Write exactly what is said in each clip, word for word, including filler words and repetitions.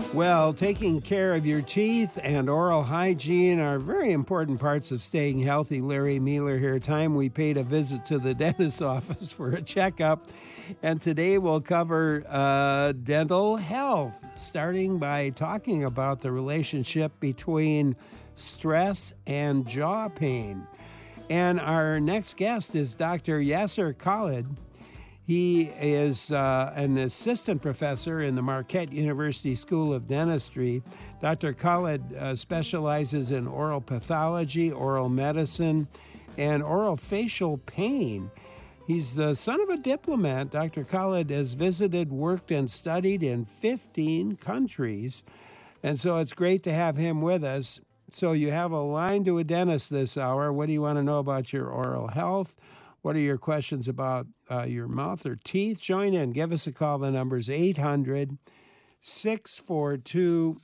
Well, taking care of your teeth and oral hygiene are very important parts of staying healthy. Larry Mueller here. Time we paid a visit to the dentist's office for a checkup. And today we'll cover uh, dental health, starting by talking about the relationship between stress and jaw pain. And our next guest is Doctor Yasser Khalid. He is uh, an assistant professor in the Marquette University School of Dentistry. Doctor Khalid uh, specializes in oral pathology, oral medicine, and oral facial pain. He's the son of a diplomat. Doctor Khalid has visited, worked, and studied in fifteen countries. And so it's great to have him with us. So you have a line to a dentist this hour. What do you want to know about your oral health? What are your questions about uh, your mouth or teeth? Join in. Give us a call. The number is eight hundred, six four two,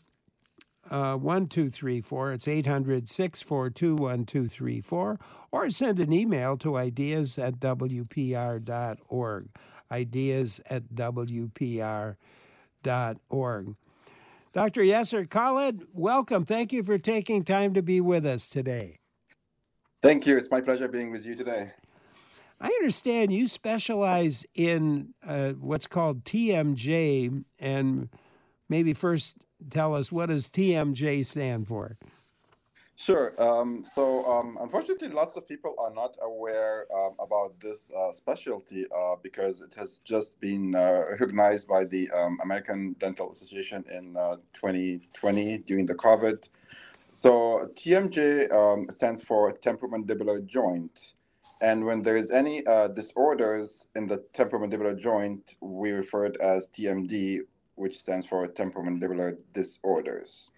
one two three four. It's eight hundred, six four two, one two three four. Or send an email to ideas at w p r dot org. Ideas at w p r dot org. Doctor Yasser Khalid, welcome. Thank you for taking time to be with us today. Thank you. It's my pleasure being with you today. I understand you specialize in uh, what's called T M J, and maybe first tell us, what does T M J stand for? Sure. Um, so, um, unfortunately, lots of people are not aware um, about this uh, specialty uh, because it has just been uh, recognized by the um, American Dental Association in uh, twenty twenty during the COVID. So, T M J um, stands for temporomandibular joint. And when there is any uh, disorders in the temporomandibular joint, we refer it as T M D, which stands for temporomandibular disorders.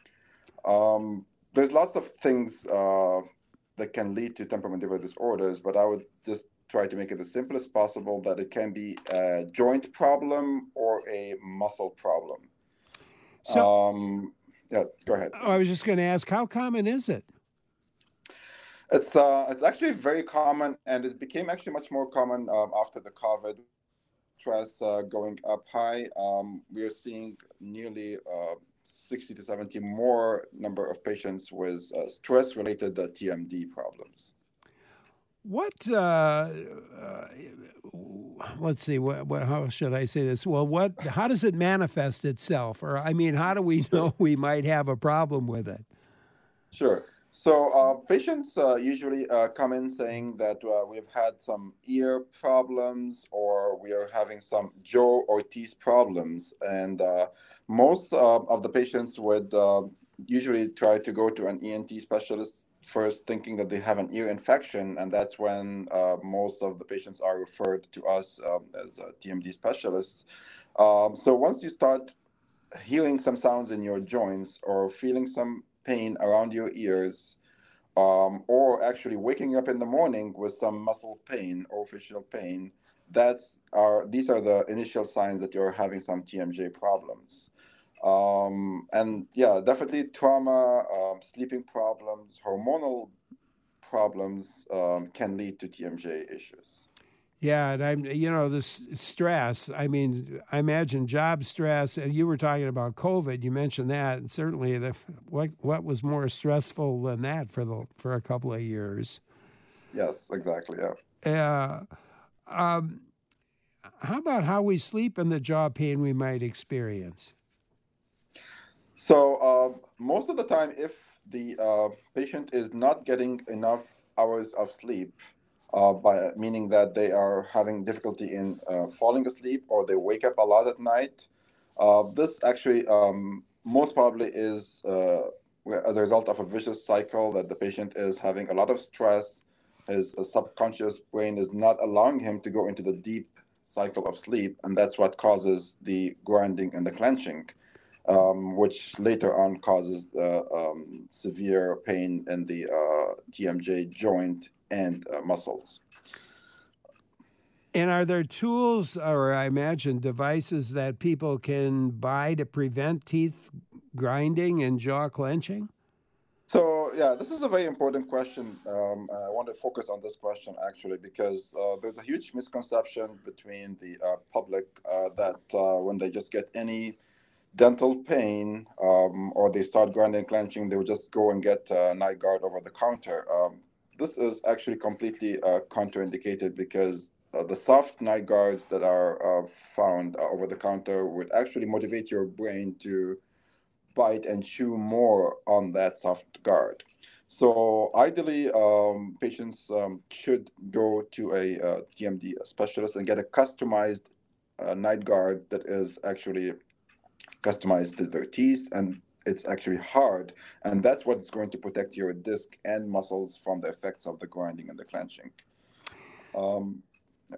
Um, there's lots of things uh, that can lead to temporomandibular disorders, but I would just try to make it as simple as possible that it can be a joint problem or a muscle problem. So, um, yeah, go ahead. I was just going to ask, how common is it? It's uh, it's actually very common, and it became actually much more common um, after the COVID. Stress uh, going up high. Um, we are seeing nearly uh, sixty to seventy more number of patients with uh, stress-related uh, T M D problems. What, uh, uh, let's see, what, what, how should I say this? Well, what, how does it manifest itself? Or, I mean, how do we know we might have a problem with it? Sure. So uh, patients uh, usually uh, come in saying that uh, we've had some ear problems or we are having some jaw or teeth problems. And uh, most uh, of the patients would uh, usually try to go to an E N T specialist first, thinking that they have an ear infection. And that's when uh, most of the patients are referred to us um, as uh, T M D specialists. Um, so once you start hearing some sounds in your joints or feeling some pain around your ears, um, or actually waking up in the morning with some muscle pain or facial pain, that's our, these are the initial signs that you're having some T M J problems. Um, and yeah, definitely trauma, um, sleeping problems, hormonal problems um, can lead to T M J issues. Yeah, and I'm, you know, this stress, I mean, I imagine job stress, and you were talking about COVID, you mentioned that, and certainly the, what what was more stressful than that for the for a couple of years? Yes, exactly, yeah. Uh, um, how about how we sleep and the jaw pain we might experience? So uh, most of the time, if the uh, patient is not getting enough hours of sleep, Uh, by meaning that they are having difficulty in uh, falling asleep or they wake up a lot at night. Uh, this actually um, most probably is uh, as a result of a vicious cycle that the patient is having a lot of stress. His uh, subconscious brain is not allowing him to go into the deep cycle of sleep, and that's what causes the grinding and the clenching, um, which later on causes the um, severe pain in the uh, T M J joint and uh, muscles. And are there tools or I imagine devices that people can buy to prevent teeth grinding and jaw clenching? So, yeah, this is a very important question. Um, I want to focus on this question actually because uh, there's a huge misconception between the uh, public uh, that uh, when they just get any dental pain, um, or they start grinding and clenching, they would just go and get a night guard over the counter. Um, this is actually completely uh, contraindicated because uh, the soft night guards that are uh, found uh, over the counter would actually motivate your brain to bite and chew more on that soft guard. So ideally, um, patients um, should go to a uh, T M D specialist and get a customized uh, night guard that is actually customized to their teeth, and it's actually hard, and that's what's going to protect your disc and muscles from the effects of the grinding and the clenching. Um, yeah.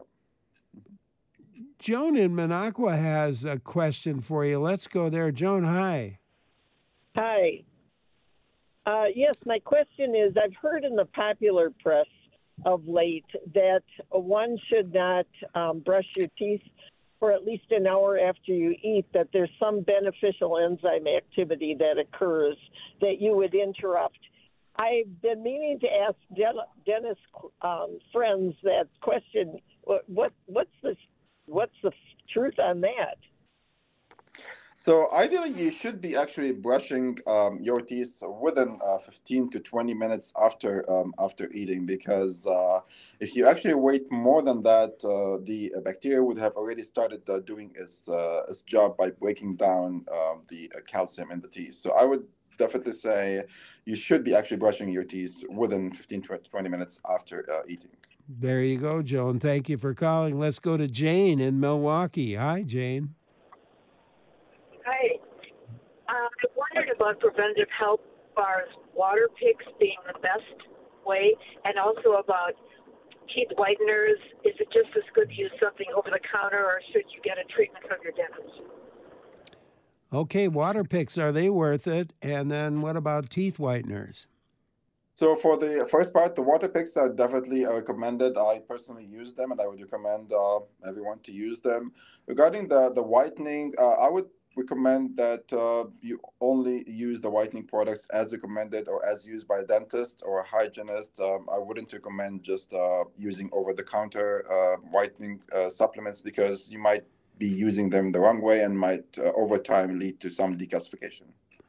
Joan in Minocqua has a question for you. Let's go there. Joan, hi. Hi. Uh, yes, my question is, I've heard in the popular press of late that one should not um, brush your teeth for at least an hour after you eat, that there's some beneficial enzyme activity that occurs that you would interrupt. I've been meaning to ask dentist um, friends that question. What, what what's the what's the truth on that? So ideally, you should be actually brushing um, your teeth within uh, fifteen to twenty minutes after um, after eating, because uh, if you actually wait more than that, uh, the bacteria would have already started uh, doing its uh, its job by breaking down um, the uh, calcium in the teeth. So I would definitely say you should be actually brushing your teeth within fifteen to twenty minutes after uh, eating. There you go, Joan. Thank you for calling. Let's go to Jane in Milwaukee. Hi, Jane. Hi. Uh, I wondered about preventive health as far as water picks being the best way, and also about teeth whiteners. Is it just as good to use something over the counter, or should you get a treatment from your dentist? Okay, water picks, are they worth it? And then what about teeth whiteners? So for the first part, the water picks are definitely recommended. I personally use them, and I would recommend uh, everyone to use them. Regarding the, the whitening, uh, I would recommend that uh, you only use the whitening products as recommended or as used by a dentist or a hygienist. Um, I wouldn't recommend just uh, using over-the-counter uh, whitening uh, supplements, because you might be using them the wrong way and might, uh, over time, lead to some decalcification.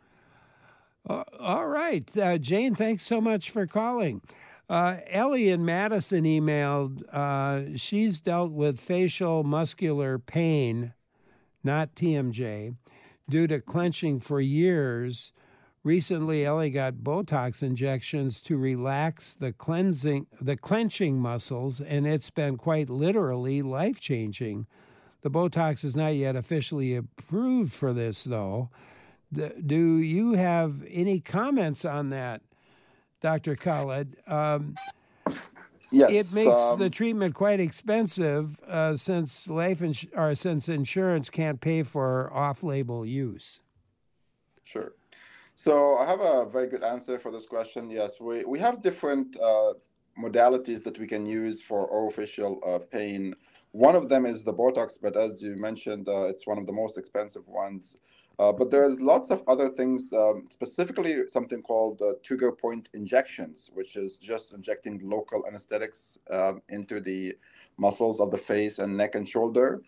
Uh, all right. Uh, Jane, thanks so much for calling. Uh, Ellie in Madison emailed, uh, she's dealt with facial muscular pain, not T M J, due to clenching for years. Recently, Ellie got Botox injections to relax the cleansing, the clenching muscles, and it's been quite literally life-changing. The Botox is not yet officially approved for this, though. D- do you have any comments on that, Doctor Khaled? Um, Yes, it makes um, the treatment quite expensive uh, since life ins- or since insurance can't pay for off-label use. Sure. So I have a very good answer for this question. Yes, we, we have different uh, modalities that we can use for orophyseal uh, pain. One of them is the Botox, but as you mentioned, uh, it's one of the most expensive ones. Uh, but there's lots of other things, um, specifically something called uh, trigger point injections, which is just injecting local anesthetics um, into the muscles of the face and neck and shoulder.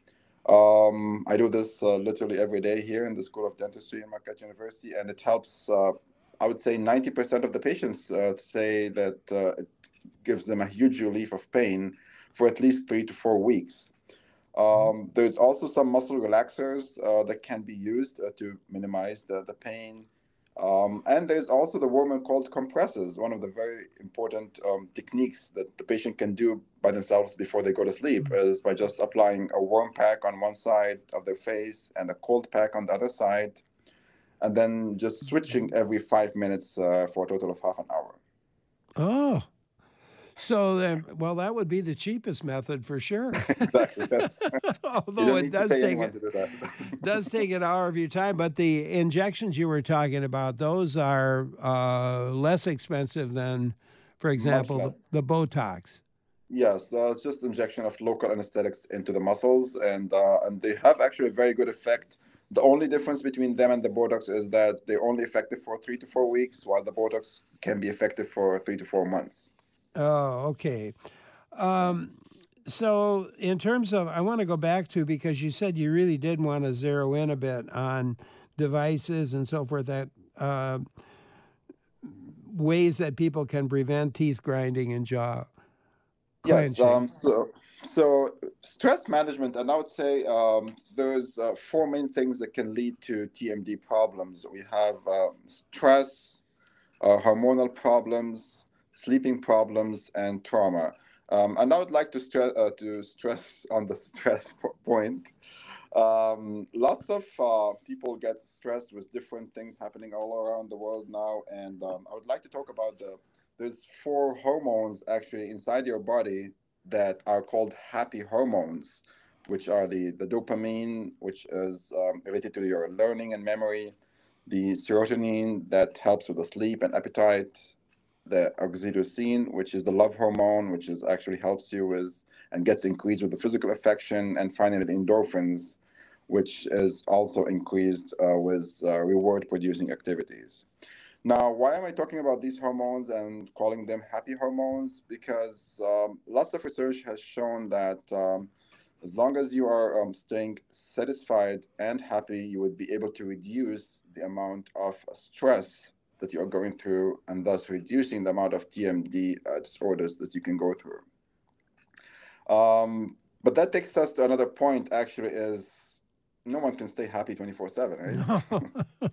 Um, I do this uh, literally every day here in the School of Dentistry in Marquette University, and it helps, uh, I would say ninety percent of the patients uh, say that uh, it gives them a huge relief of pain for at least three to four weeks. Um, there's also some muscle relaxers uh, that can be used uh, to minimize the, the pain. Um, and there's also the warm and cold compresses, one of the very important um, techniques that the patient can do by themselves before they go to sleep, is by just applying a warm pack on one side of their face and a cold pack on the other side, and then just switching every five minutes uh, for a total of half an hour. Oh. So then, well, that would be the cheapest method for sure. Exactly. Yes. Although it does take a, do does take an hour of your time, but the injections you were talking about, those are uh, less expensive than, for example, the, the Botox. Yes, uh, it's just injection of local anesthetics into the muscles, and uh, and they have actually a very good effect. The only difference between them and the Botox is that they're only effective for three to four weeks, while the Botox can be effective for three to four months. Oh, okay. Um, so in terms of, I want to go back to, because you said you really did want to zero in a bit on devices and so forth that uh, ways that people can prevent teeth grinding and jaw clenching? Yes. Um, so, so stress management, and I would say um, there's uh, four main things that can lead to T M D problems. We have uh, stress, uh, hormonal problems, sleeping problems, and trauma. Um, and I would like to stress uh, to stress on the stress point. Um, lots of uh, people get stressed with different things happening all around the world now, and um, I would like to talk about the there's four hormones actually inside your body that are called happy hormones, which are the the dopamine, which is um, related to your learning and memory, the serotonin that helps with the sleep and appetite, the oxytocin, which is the love hormone, which is actually helps you with and gets increased with the physical affection, and finally the endorphins, which is also increased uh, with uh, reward-producing activities. Now, why am I talking about these hormones and calling them happy hormones? Because um, lots of research has shown that um, as long as you are um, staying satisfied and happy, you would be able to reduce the amount of stress that you are going through, and thus reducing the amount of T M D uh, disorders that you can go through. Um, but that takes us to another point, actually, is no one can stay happy twenty-four seven, right? No.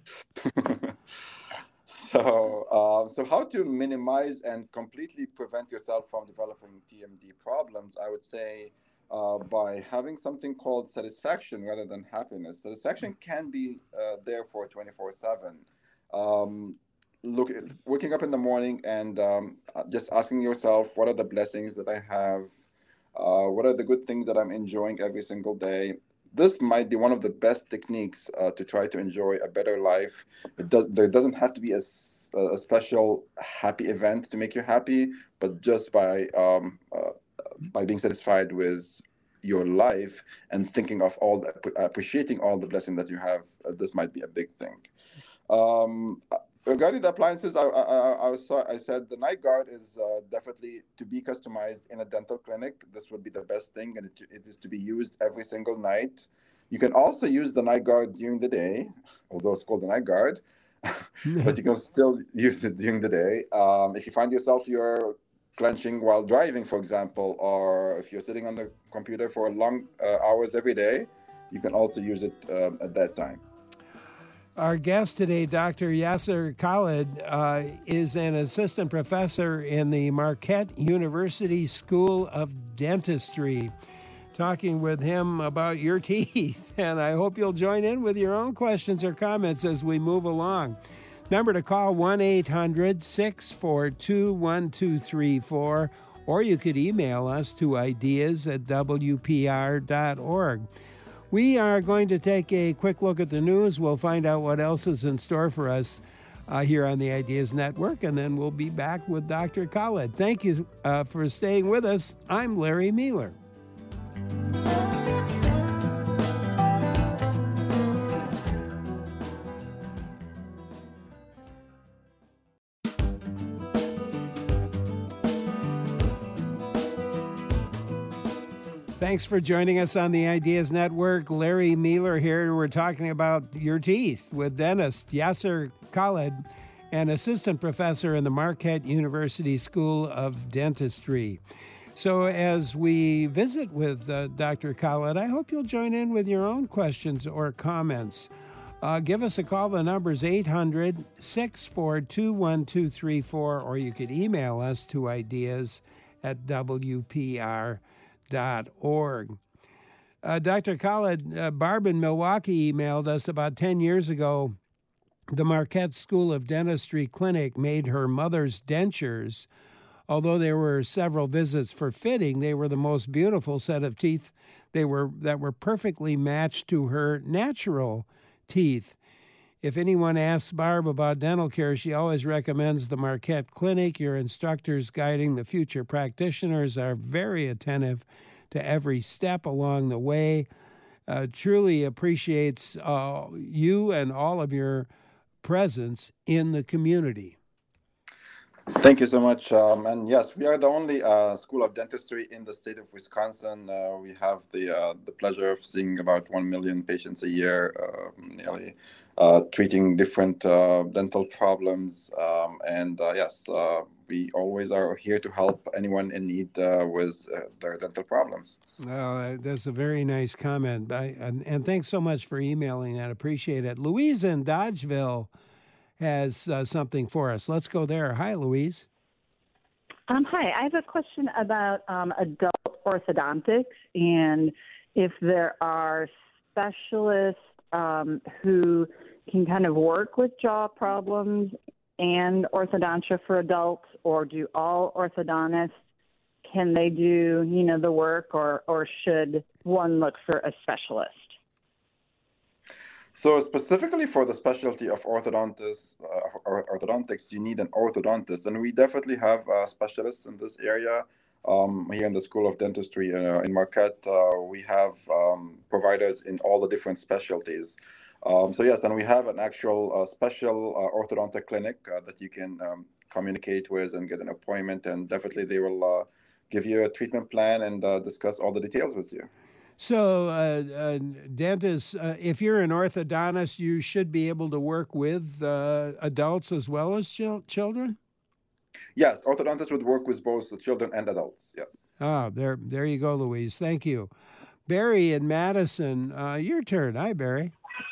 so, uh, so how to minimize and completely prevent yourself from developing T M D problems? I would say uh, by having something called satisfaction rather than happiness. Satisfaction can be uh, there for twenty-four seven. Um, look, waking up in the morning and um, just asking yourself, what are the blessings that I have? Uh, what are the good things that I'm enjoying every single day? This might be one of the best techniques uh, to try to enjoy a better life. It does. There doesn't have to be a, a special happy event to make you happy, but just by um, uh, by being satisfied with your life and thinking of all, the, appreciating all the blessing that you have, uh, this might be a big thing. Um, Regarding the appliances, I, I, I, was, I said the night guard is uh, definitely to be customized in a dental clinic. This would be the best thing, and it, it is to be used every single night. You can also use the night guard during the day, although it's called the night guard, but you can still use it during the day. Um, if you find yourself you're clenching while driving, for example, or if you're sitting on the computer for long uh, hours every day, you can also use it um, at that time. Our guest today, Doctor Yasser Khalid, uh, is an assistant professor in the Marquette University School of Dentistry. Talking with him about your teeth, and I hope you'll join in with your own questions or comments as we move along. Number to call, one eight hundred six four two one two three four, or you could email us to ideas at w p r dot org. We are going to take a quick look at the news. We'll find out what else is in store for us uh, here on the Ideas Network, and then we'll be back with Doctor Khalid. Thank you uh, for staying with us. I'm Larry Mueller. Thanks for joining us on the Ideas Network. Larry Mueller here. We're talking about your teeth with dentist Yasser Khalid, an assistant professor in the Marquette University School of Dentistry. So as we visit with uh, Doctor Khalid, I hope you'll join in with your own questions or comments. Uh, give us a call. The number is eight hundred six four two one two three four, or you could email us to ideas at w p r dot org. Uh, Doctor Khalid, uh, Barb in Milwaukee emailed us about ten years ago. The Marquette School of Dentistry clinic made her mother's dentures. Although there were several visits for fitting, they were the most beautiful set of teeth they were that were perfectly matched to her natural teeth. If anyone asks Barb about dental care, she always recommends the Marquette Clinic. Your instructors guiding the future practitioners are very attentive to every step along the way. Uh, truly appreciates uh, you and all of your presence in the community. Thank you so much. Um, and yes, we are the only uh, school of dentistry in the state of Wisconsin. Uh, we have the uh, the pleasure of seeing about one million patients a year, uh, nearly uh, treating different uh, dental problems. Um, and uh, yes, uh, we always are here to help anyone in need uh, with uh, their dental problems. Uh, that's a very nice comment. I, and, and thanks so much for emailing that. Appreciate it. Louise in Dodgeville has uh, something for us. Let's go there. Hi, Louise. Um, hi, I have a question about um, adult orthodontics and if there are specialists um, who can kind of work with jaw problems and orthodontia for adults, or do all orthodontists, can they do, you know, the work, or, or should one look for a specialist? So specifically for the specialty of orthodontists uh, or orthodontics, you need an orthodontist, and we definitely have uh, specialists in this area. Um, here in the School of Dentistry uh, in Marquette, uh, we have um, providers in all the different specialties. Um, so yes, and we have an actual uh, special uh, orthodontic clinic uh, that you can um, communicate with and get an appointment, and definitely they will uh, give you a treatment plan and uh, discuss all the details with you. So, uh, uh, dentists, uh, if you're an orthodontist, you should be able to work with uh, adults as well as chil- children? Yes, orthodontists would work with both the children and adults, yes. Ah, there, there you go, Louise. Thank you. Barry in Madison, uh, your turn. Hi, Barry.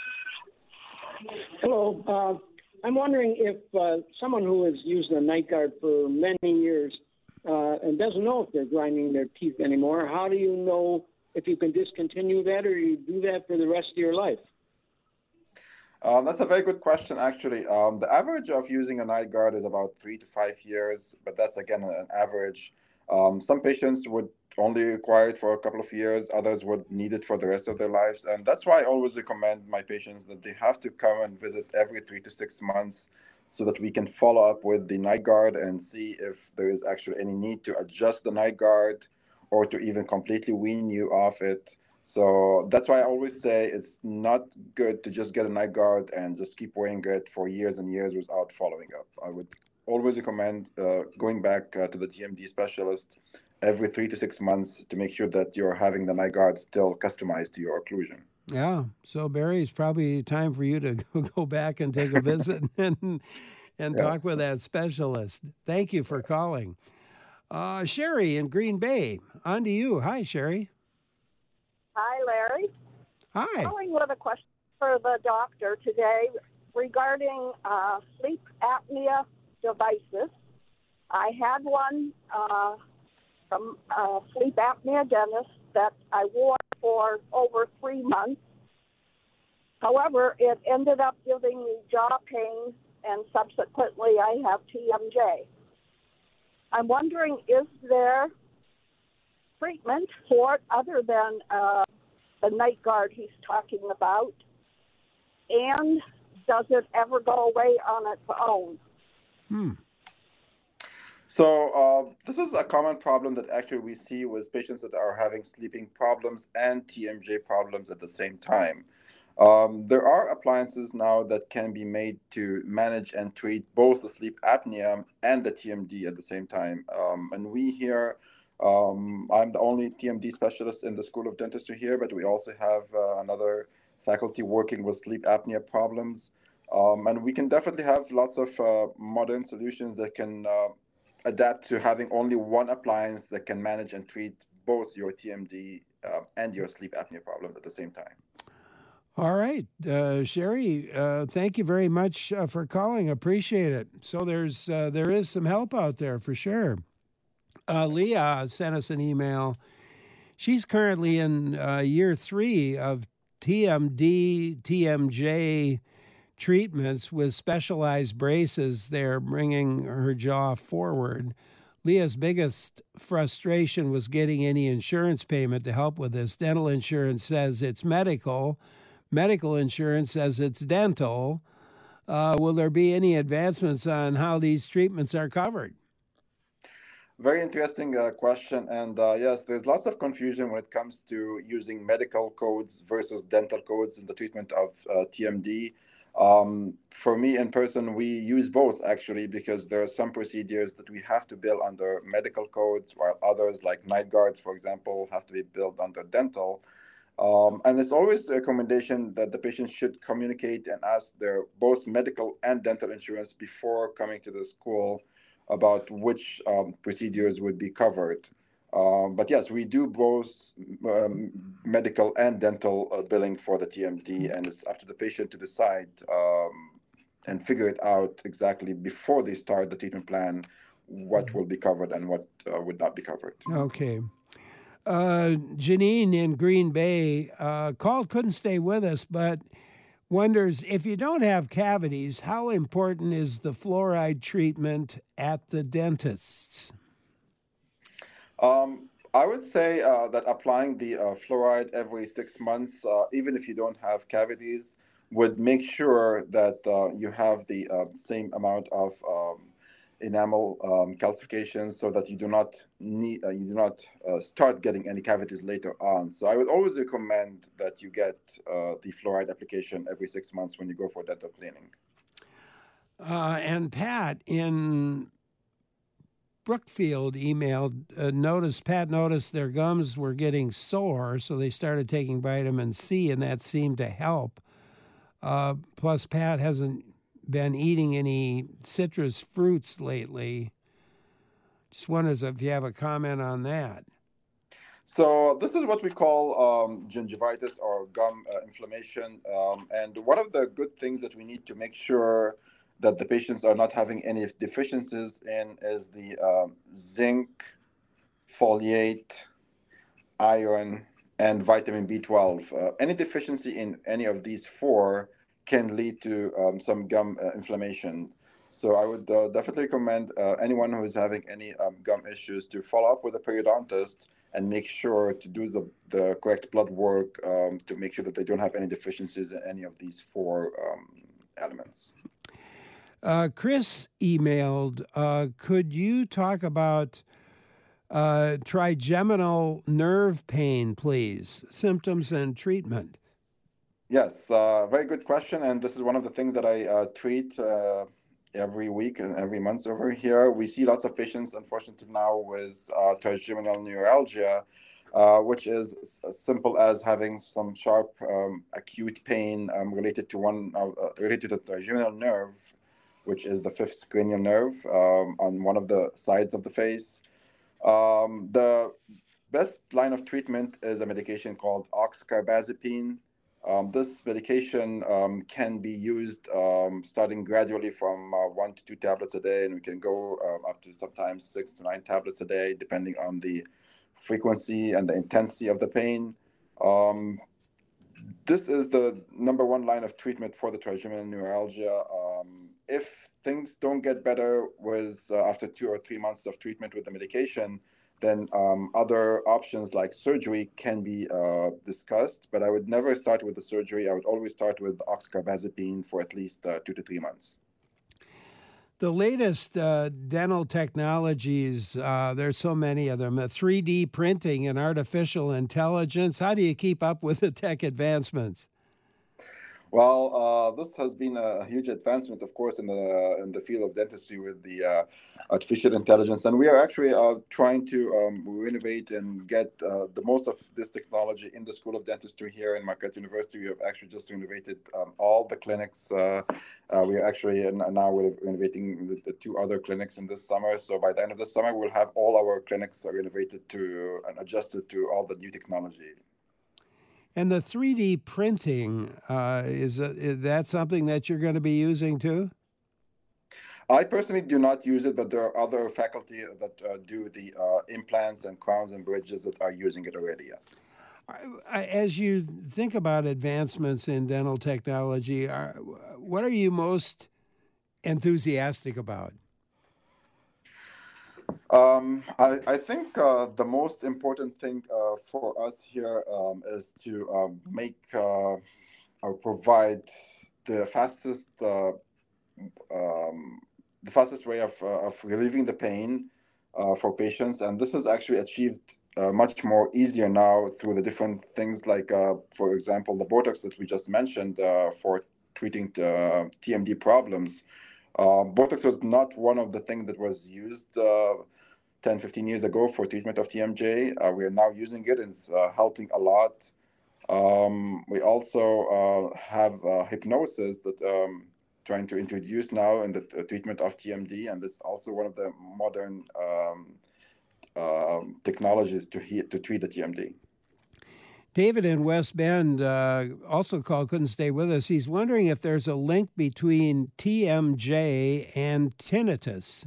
Hello. Uh, I'm wondering if uh, someone who has used a night guard for many years uh, and doesn't know if they're grinding their teeth anymore, how do you know if you can discontinue that, or you do that for the rest of your life? Um, that's a very good question, actually. Um, the average of using a night guard is about three to five years, but that's, again, an average. Um, some patients would only require it for a couple of years. Others would need it for the rest of their lives. And that's why I always recommend my patients that they have to come and visit every three to six months so that we can follow up with the night guard and see if there is actually any need to adjust the night guard or to even completely wean you off it. So that's why I always say it's not good to just get a night guard and just keep wearing it for years and years without following up. I would always recommend uh, going back uh, to the T M D specialist every three to six months to make sure that you're having the night guard still customized to your occlusion. Yeah. So, Barry, it's probably time for you to go back and take a visit and, and Yes. talk with that specialist. Thank you for calling. Uh, Sherry in Green Bay, on to you. Hi, Sherry. Hi, Larry. Hi. Calling with a question for the doctor today regarding uh, sleep apnea devices. I had one uh, from a sleep apnea dentist that I wore for over three months. However, it ended up giving me jaw pain, and subsequently I have T M J. I'm wondering, is there treatment for it other than uh, the night guard he's talking about? And does it ever go away on its own? Hmm. So uh, this is a common problem that actually we see with patients that are having sleeping problems and T M J problems at the same time. Um, there are appliances now that can be made to manage and treat both the sleep apnea and the T M D at the same time. Um, and we here, um, I'm the only T M D specialist in the School of Dentistry here, but we also have uh, another faculty working with sleep apnea problems. Um, and we can definitely have lots of uh, modern solutions that can uh, adapt to having only one appliance that can manage and treat both your T M D uh, and your sleep apnea problems at the same time. All right, uh, Sherry. Uh, thank you very much uh, for calling. Appreciate it. So there's uh, there is some help out there for sure. Uh, Leah sent us an email. She's currently in uh, year three of T M D, T M J treatments with specialized braces. They're bringing her jaw forward. Leah's biggest frustration was getting any insurance payment to help with this. Dental insurance says it's medical. Medical insurance says it's dental. Uh, will there be any advancements on how these treatments are covered? Very interesting uh, question. And uh, yes, there's lots of confusion when it comes to using medical codes versus dental codes in the treatment of uh, T M D. Um, for me in person, we use both actually, because there are some procedures that we have to bill under medical codes, while others, like night guards, for example, have to be billed under dental. Um, and it's always the recommendation that the patient should communicate and ask their both medical and dental insurance before coming to the school about which um, procedures would be covered. Um, but yes, we do both um, medical and dental uh, billing for the T M D, and it's up to the patient to decide um, and figure it out exactly before they start the treatment plan what will be covered and what uh, would not be covered. Okay. Uh, Janine in Green Bay uh, called, couldn't stay with us, but wonders if you don't have cavities, how important is the fluoride treatment at the dentist's? Um, I would say uh, that applying the uh, fluoride every six months, uh, even if you don't have cavities, would make sure that uh, you have the uh, same amount of um, enamel um, calcifications, so that you do not need, uh, you do not uh, start getting any cavities later on. So I would always recommend that you get uh, the fluoride application every six months when you go for dental cleaning. Uh, and Pat in Brookfield emailed, uh, noticed, Pat noticed their gums were getting sore, so they started taking vitamin C, and that seemed to help. Uh, plus, Pat hasn't been eating any citrus fruits lately. Just wonders if you have a comment on that. So this is what we call um, gingivitis or gum uh, inflammation. Um, and one of the good things that we need to make sure that the patients are not having any deficiencies in is the um, zinc, folate, iron, and vitamin B twelve. Uh, any deficiency in any of these four can lead to um, some gum uh, inflammation. So I would uh, definitely recommend uh, anyone who is having any um, gum issues to follow up with a periodontist and make sure to do the, the correct blood work um, to make sure that they don't have any deficiencies in any of these four um, elements. Uh, Chris emailed, uh, could you talk about uh, trigeminal nerve pain, please? Symptoms and treatment. Yes, uh, very good question. And this is one of the things that I uh, treat uh, every week and every month over here. We see lots of patients, unfortunately, now with uh, trigeminal neuralgia, uh, which is as simple as having some sharp um, acute pain um, related to one uh, related to the trigeminal nerve, which is the fifth cranial nerve um, on one of the sides of the face. Um, the best line of treatment is a medication called oxcarbazepine. Um, this medication um, can be used um, starting gradually from uh, one to two tablets a day, and we can go um, up to sometimes six to nine tablets a day, depending on the frequency and the intensity of the pain. Um, this is the number one line of treatment for the trigeminal neuralgia. Um, if things don't get better with uh, after two or three months of treatment with the medication, then um, other options like surgery can be uh, discussed. But I would never start with the surgery. I would always start with oxcarbazepine for at least uh, two to three months. The latest uh, dental technologies, uh, there's so many of them, uh, three D printing and artificial intelligence. How do you keep up with the tech advancements? Well, uh, this has been a huge advancement, of course, in the in the field of dentistry with the uh, artificial intelligence, and we are actually uh, trying to um, renovate and get uh, the most of this technology in the School of Dentistry here in Marquette University. We have actually just renovated um, all the clinics. Uh, uh, we are actually now we're renovating the, the two other clinics in this summer. So by the end of the summer, we'll have all our clinics renovated to and adjusted to all the new technology. And the three D printing, uh, is, a, is that something that you're going to be using too? I personally do not use it, but there are other faculty that uh, do the uh, implants and crowns and bridges that are using it already, yes. As you think about advancements in dental technology, are, what are you most enthusiastic about? Um, I, I think uh, the most important thing uh, for us here um, is to um, make uh, or provide the fastest uh, um, the fastest way of, uh, of relieving the pain uh, for patients, and this is actually achieved uh, much more easier now through the different things like, uh, for example, the Botox that we just mentioned uh, for treating uh, T M D problems. Uh, Botox was not one of the things that was used uh, ten, fifteen years ago for treatment of T M J. Uh, we are now using it, and it's uh, helping a lot. Um, we also uh, have uh, hypnosis that um, trying to introduce now in the uh, treatment of T M D, and this is also one of the modern um, uh, technologies to he- to treat the T M D. David in West Bend uh, also called, couldn't stay with us. He's wondering if there's a link between T M J and tinnitus.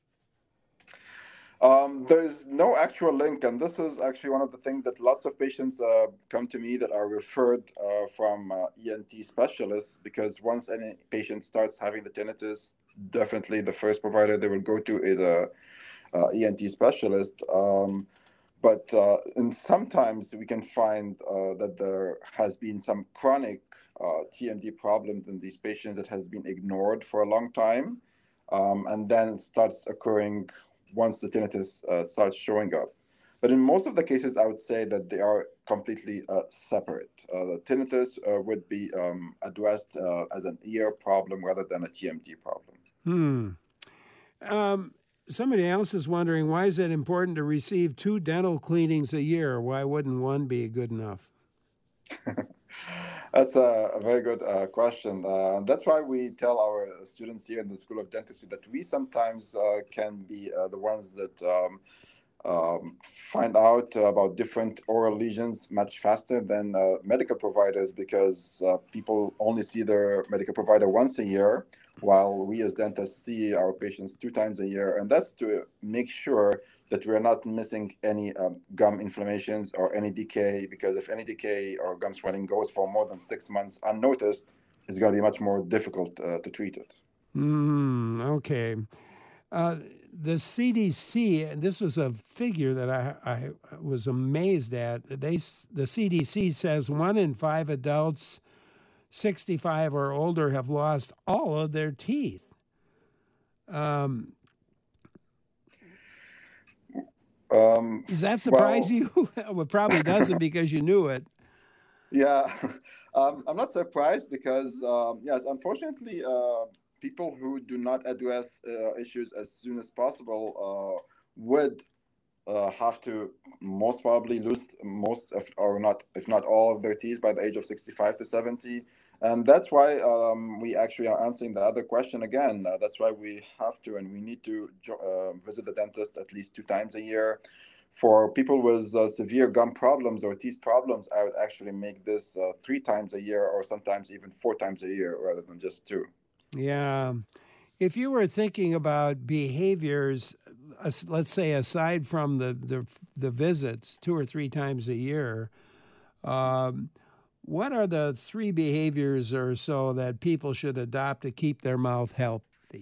Um, there is no actual link, and this is actually one of the things that lots of patients uh, come to me that are referred uh, from uh, E N T specialists, because once any patient starts having the tinnitus, definitely the first provider they will go to is a uh, E N T specialist. Um, but uh, and sometimes we can find uh, that there has been some chronic uh, T M D problems in these patients that has been ignored for a long time, um, and then it starts occurring once the tinnitus uh, starts showing up. But in most of the cases, I would say that they are completely uh, separate. Uh, the tinnitus uh, would be um, addressed uh, as an ear problem rather than a T M D problem. Hmm. Um, somebody else is wondering, why is it important to receive two dental cleanings a year? Why wouldn't one be good enough? That's a, a very good uh, question. Uh, that's why we tell our students here in the School of Dentistry that we sometimes uh, can be uh, the ones that um, um, find out about different oral lesions much faster than uh, medical providers, because uh, people only see their medical provider once a year, while we as dentists see our patients two times a year. And that's to make sure that we're not missing any um, gum inflammations or any decay, because if any decay or gum swelling goes for more than six months unnoticed, it's going to be much more difficult uh, to treat it. Mm, okay. Uh, the C D C, and this was a figure that I, I was amazed at. They, the C D C says one in five adults sixty-five or older have lost all of their teeth. Um, um, does that surprise well, you? Well, it probably doesn't, because you knew it. Yeah, um, I'm not surprised because, um, yes, unfortunately, uh, people who do not address uh, issues as soon as possible uh, would uh, have to most probably lose most, of, or not, if not all of their teeth by the age of sixty-five to seventy. And that's why um, we actually are answering the other question again. Uh, that's why we have to, and we need to uh, visit the dentist at least two times a year. For people with uh, severe gum problems or teeth problems, I would actually make this uh, three times a year, or sometimes even four times a year rather than just two. Yeah. If you were thinking about behaviors, uh, let's say aside from the, the, the visits two or three times a year, um, what are the three behaviors or so that people should adopt to keep their mouth healthy?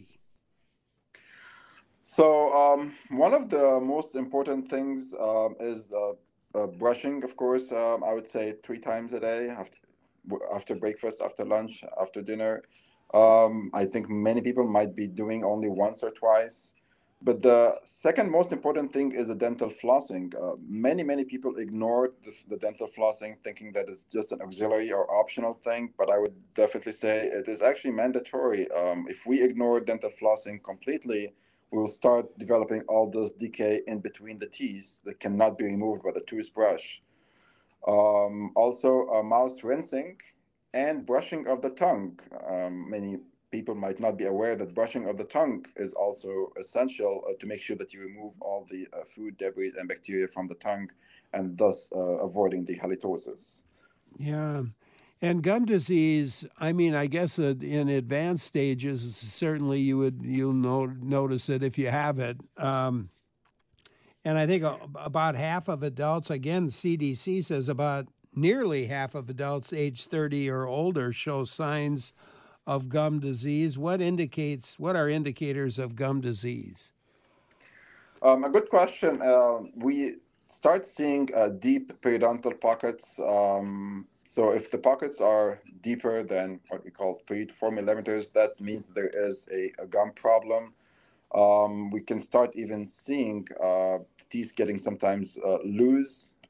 So um, one of the most important things um, is uh, uh, brushing, of course. Um, I would say three times a day, after, after breakfast, after lunch, after dinner. Um, I think many people might be doing only once or twice. But the second most important thing is the dental flossing. Uh, many, many people ignore the, the dental flossing, thinking that it's just an auxiliary or optional thing. But I would definitely say it is actually mandatory. Um, if we ignore dental flossing completely, we will start developing all this decay in between the teeth that cannot be removed by the toothbrush. Um, also, uh, mouth rinsing and brushing of the tongue. Um, many people might not be aware that brushing of the tongue is also essential uh, to make sure that you remove all the uh, food debris and bacteria from the tongue, and thus uh, avoiding the halitosis. Yeah. And gum disease, I mean, I guess uh, in advanced stages, certainly you would, you'll know, notice it if you have it. Um, and I think about half of adults, again, C D C says about nearly half of adults age thirty or older show signs of gum disease. What indicates, what are indicators of gum disease? Um, a good question. Uh, we start seeing uh, deep periodontal pockets. Um, so if the pockets are deeper than what we call three to four millimeters, that means there is a, a gum problem. Um, we can start even seeing uh, teeth getting sometimes uh, loose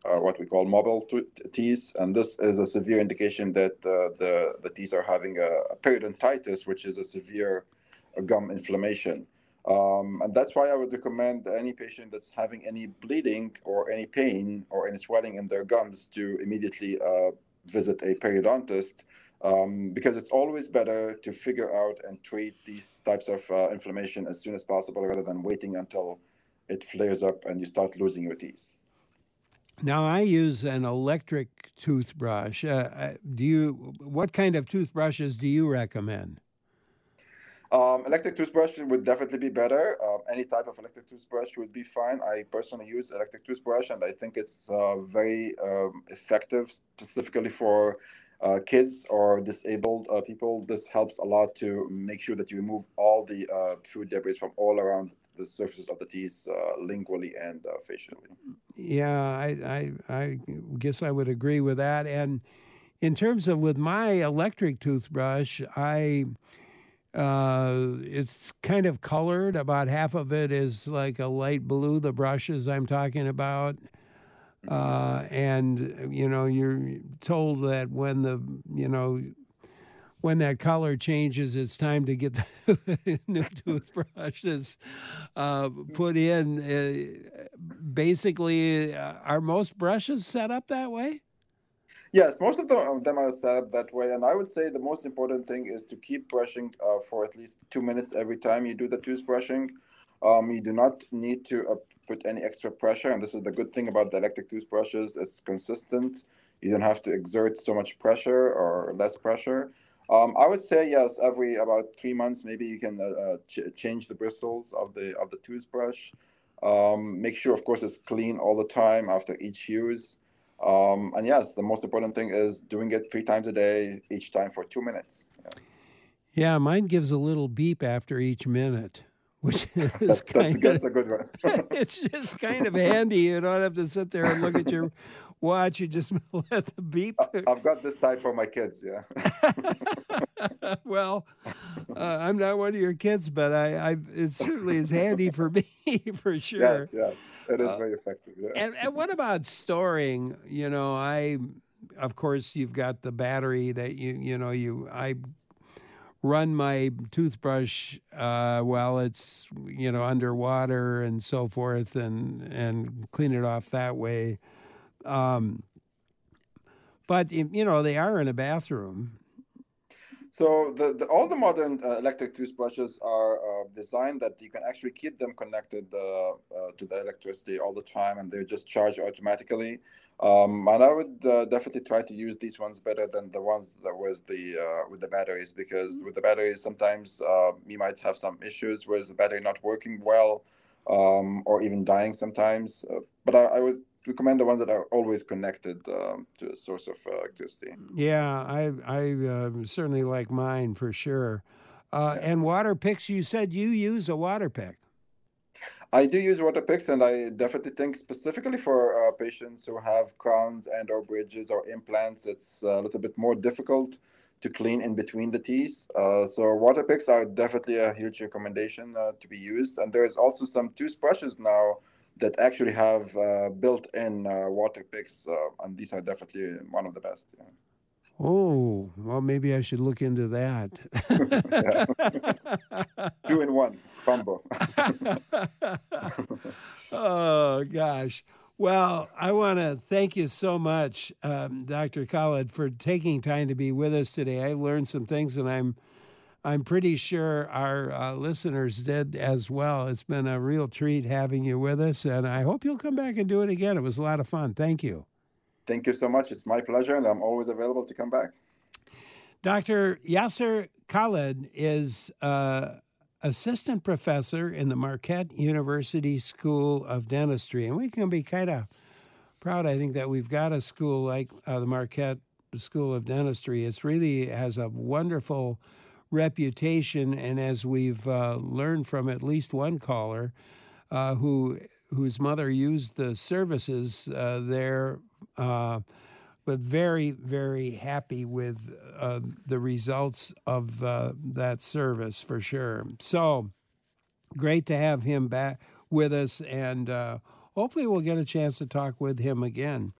uh, what we call mobile t- teeth, and this is a severe indication that uh, the the teeth are having a, a periodontitis, which is a severe uh, gum inflammation. Um, and that's why I would recommend any patient that's having any bleeding or any pain or any swelling in their gums to immediately uh, visit a periodontist, um, because it's always better to figure out and treat these types of uh, inflammation as soon as possible rather than waiting until it flares up and you start losing your teeth. Now, I use an electric toothbrush. Uh, do you? What kind of toothbrushes do you recommend? Um, electric toothbrush would definitely be better. Um, any type of electric toothbrush would be fine. I personally use electric toothbrush, and I think it's uh, very um, effective, specifically for uh, kids or disabled uh, people. This helps a lot to make sure that you remove all the uh, food debris from all around the surfaces of the teeth, uh, lingually and uh, facially. Yeah, I, I, I guess I would agree with that. And in terms of with my electric toothbrush, I... Uh, it's kind of colored. About half of it is like a light blue, the brushes I'm talking about. Uh, and, you know, you're told that when the, you know, when that color changes, it's time to get the new toothbrushes uh, put in. Uh, basically, uh, are most brushes set up that way? Yes, most of them, of them are set up that way. And I would say the most important thing is to keep brushing uh, for at least two minutes every time you do the toothbrushing. Um, you do not need to uh, put any extra pressure. And this is the good thing about the electric toothbrushes. It's consistent. You don't have to exert so much pressure or less pressure. Um, I would say, yes, every about three months, maybe you can uh, uh, ch- change the bristles of the, of the toothbrush. Um, make sure, of course, it's clean all the time after each use. Um, and yes, the most important thing is doing it three times a day, each time for two minutes. Yeah, yeah mine gives a little beep after each minute, which is that's, kind that's, of, that's a good one. it's just kind of handy. You don't have to sit there and look at your watch. You just let the beep. I've got this type for my kids, yeah. Well, uh, I'm not one of your kids, but I, I it certainly is handy for me, for sure. Yes, yeah. It is uh, very effective. Yeah. And, and what about storing? You know, I, of course, you've got the battery that you, you know, you, I run my toothbrush uh, while it's, you know, underwater and so forth, and and clean it off that way. Um, but, you know, they are in a bathroom. So the, the all the modern uh, electric toothbrushes are uh, designed that you can actually keep them connected uh, uh, to the electricity all the time, and they just charge automatically. Um, and I would uh, definitely try to use these ones better than the ones that was the uh, with the batteries, because with the batteries sometimes uh, you might have some issues with the battery not working well, um, or even dying sometimes. Uh, but I, I would recommend the ones that are always connected um, to a source of uh, electricity. Yeah, I I uh, certainly like mine for sure. Uh, yeah. And water picks, you said you use a water pick. I do use water picks, and I definitely think specifically for uh, patients who have crowns and or bridges or implants, it's a little bit more difficult to clean in between the teeth. Uh, so water picks are definitely a huge recommendation uh, to be used. And there is also some toothbrushes now that actually have uh, built-in uh, water picks, uh, and these are definitely one of the best. Yeah. Oh, well, maybe I should look into that. Two in one combo. Oh, gosh. Well, I want to thank you so much, um, Doctor Khaled, for taking time to be with us today. I learned some things, and I'm I'm pretty sure our uh, listeners did as well. It's been a real treat having you with us, and I hope you'll come back and do it again. It was a lot of fun. Thank you. Thank you so much. It's my pleasure, and I'm always available to come back. Doctor Yasser Khaled is uh, assistant professor in the Marquette University School of Dentistry, and we can be kind of proud, I think, that we've got a school like uh, the Marquette School of Dentistry. It's really has a wonderful reputation, and as we've uh, learned from at least one caller uh, who whose mother used the services uh, there, uh, but very, very happy with uh, the results of uh, that service for sure. So great to have him back with us, and uh, hopefully we'll get a chance to talk with him again.